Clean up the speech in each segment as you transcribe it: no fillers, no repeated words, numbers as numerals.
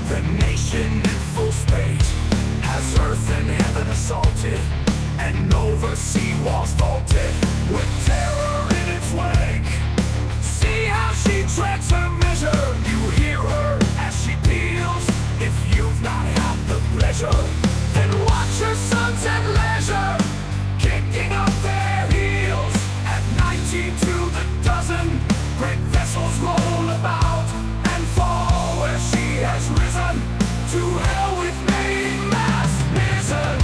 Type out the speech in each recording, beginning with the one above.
The nation in full spate has earth and heaven assaulted, and over sea walls vaulted with terror in its wake. See how she treads her measure, you hear her as she peals. If you've not had the pleasure, then watch her sons at leisure, kicking up their heels. At 19 to the dozen, great vessels roll about and fall where she has risen. To hell with main mast mizzen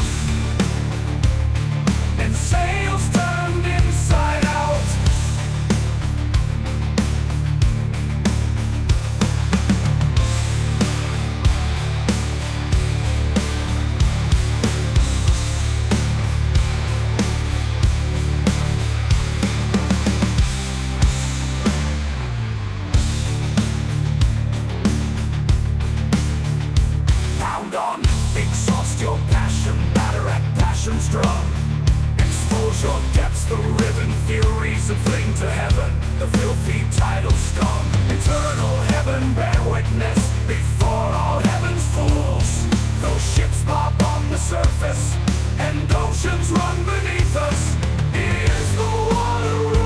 and sails turned inside out. Pound on, exhaust your passion, batter at passion's drum. Expose your depths, the riven furies and fling to heaven the filthy tidal scum. Eternal heaven bear witness before all heaven's fools. Those ships bob on the surface and oceans run beneath us. Here's the water rules.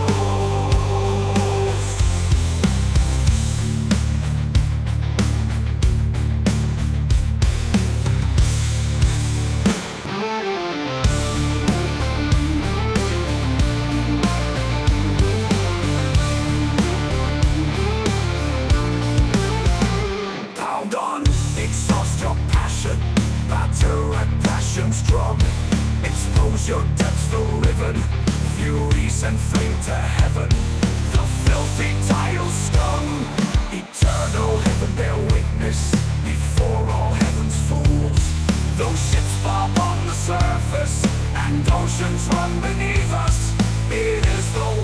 Pound on, exhaust your passion, batter at passion's drum. Expose your depths, the riven furies and fling to heaven the filthy tidal scum. Eternal heaven bear witness before all heaven's fools. Those ships bob on the surface and oceans run beneath us. It is the